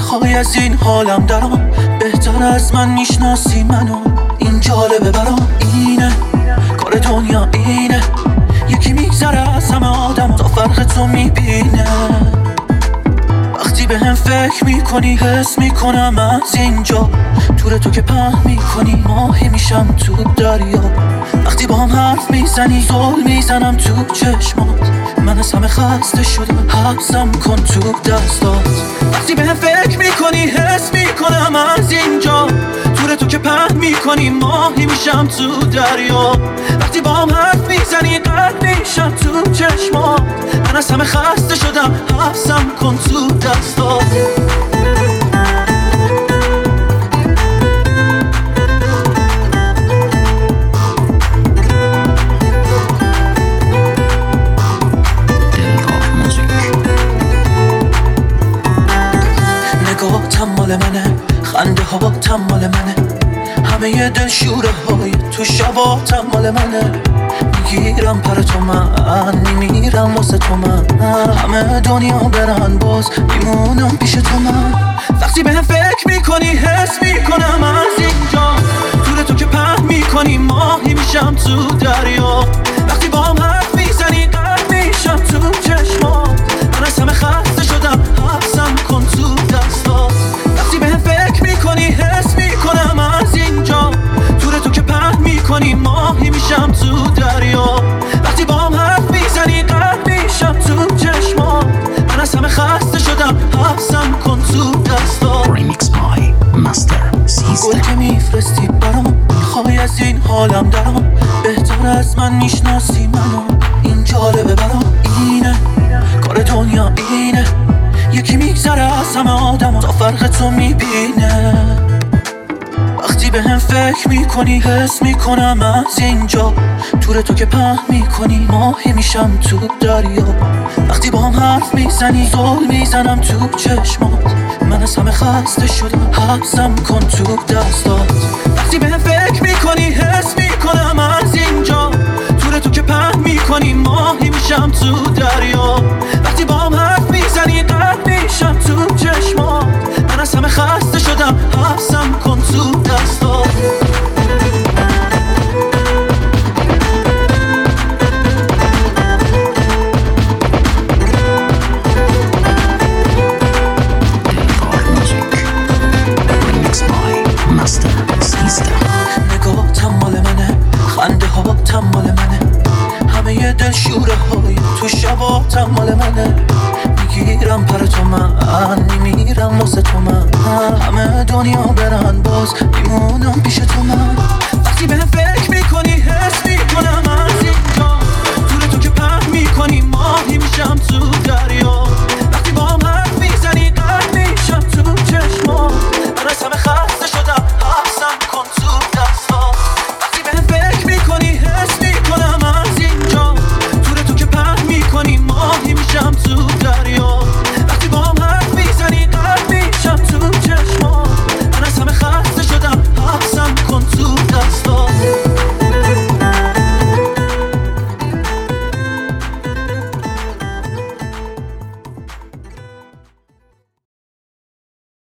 میخوای از این حالم درام، بهتر از من میشناسی منو. این جالبه برام، اینه کار دنیا، اینه یکی میگذره از همه آدم تا فرق تو میبینه. وقتی به هم فکر میکنی حس میکنم از اینجا، تور تو که پهن میکنی ماهی میشم تو دریا. وقتی با هم حرف میزنی زل میزنم تو چشمات، من از همه خسته شدم حبسم کن تو دستات. وقتی به هم فکر میکنی حس میکنم از اینجا، تور تو که پهن میکنی ماهی میشم تو دریا. وقتی با هم حرف میزنی قد میشم تو چشمات، من از همه خسته شدم حبسم کن تو دستات. نگاهتم مال منه، خنده هاتم مال منه، همه ی دل شوره های تو شباتم مال منه. میگیرم پر تو من، میمیرم واسه تو من، همه دنیا برن باز میمونم پیش تو من. وقتی به هم فکر میکنی حس میکنم از اینجا، تور تو که پهن میکنی ماهی میشم تو دریا. وقتی با هم حرف میزنی قد میشم تو چشمات، من از همه خسته شدم حبسم کن تو دستات. وقتی به هم فکر میکنی حس میکنم از اینجا، تور تو که پهن میکنی ماهی میشم تو دریا. وقتی با هم حرف میزنی قد میشم تو چشمات، من از همه خسته شدم حبسم کن تو دستات. Remix by Master System. گل که میفرستی برام، میخوای از این حالم درام، بهتر از من میشناسی منو. این جالبه برام، اینه کار دنیا، اینه یکی میگذره از همه آدم تا فرق تو میبینه. وقتی به هم فکر میکنی حس میکنم از اینجا، تور تو که پهن میکنی ماهی میشم تو دریا. وقتی با هم حرف میزنی زل میزنم تو چشمات، من از همه خسته شدم حبسم کن تو دستات. وقتی به هم فکر میکنی حس میکنم از اینجا، تور تو که پهن میکنی ماهی میشم تو دریا. وقتی با هم حرف میزنی قد میشم تو چشمات، من از همه خسته شدم حبسم کن تو دستات. نگاهتم مال منه، خنده هاتم مال منه، همه ی دل شوره های تو شباتم مال منه. میگیرم پر تو من، میمیرم واسه تو من، همه دنیا برن باز میمونم پیش تو من.